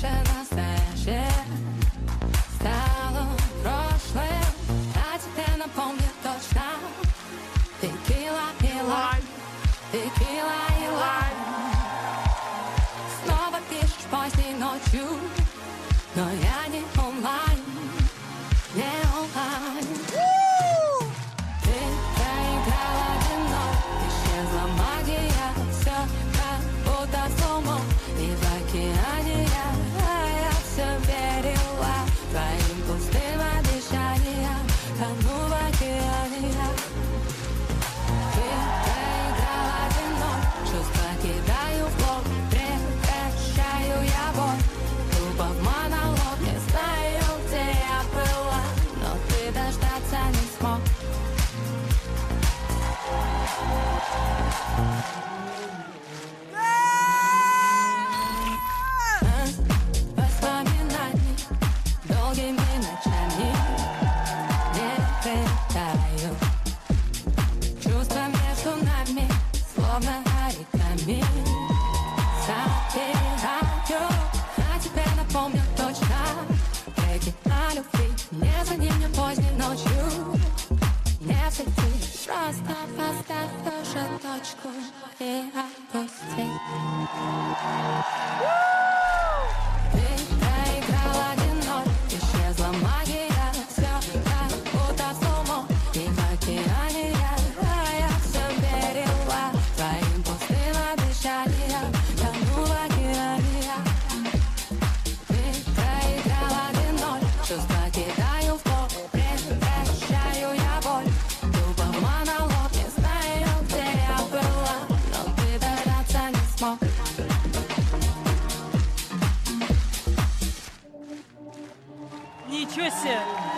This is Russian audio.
наше настоящее стало прошлым, а тебе напомню точно. Текила и лайм, текила и лайм. Снова пишешь поздней ночью, но я не онлайн, не онлайн. Ты проиграла одиной, исчезла магия, все как будто с умом. И в океане я все верила твоим пустым обещаниям, тону в океане я. Ты проиграла одиной, чувства кидаю в лоб, прекращаю я боль. Тупо в монолог, не знаю, где я была, но ты дождаться не смог. Воспоминаний долгими ночами не летаю. Чувства между нами словно оригами собираю. А тебе напомню точно треки о любви, не звони мне поздней ночью, не в сети. Просто поставь тоже точку и отпусти. Ты проиграла одиной, исчезла магия, все как будто с умом. И в океане я все верила твоим пустым обещаниям, тону в океане я. Ты проиграла одиной, чувства кидаю в пол, прекращаю я боль. Тупо в монолог, не знаю, где я была, но ты дождаться не смог. Ничего себе!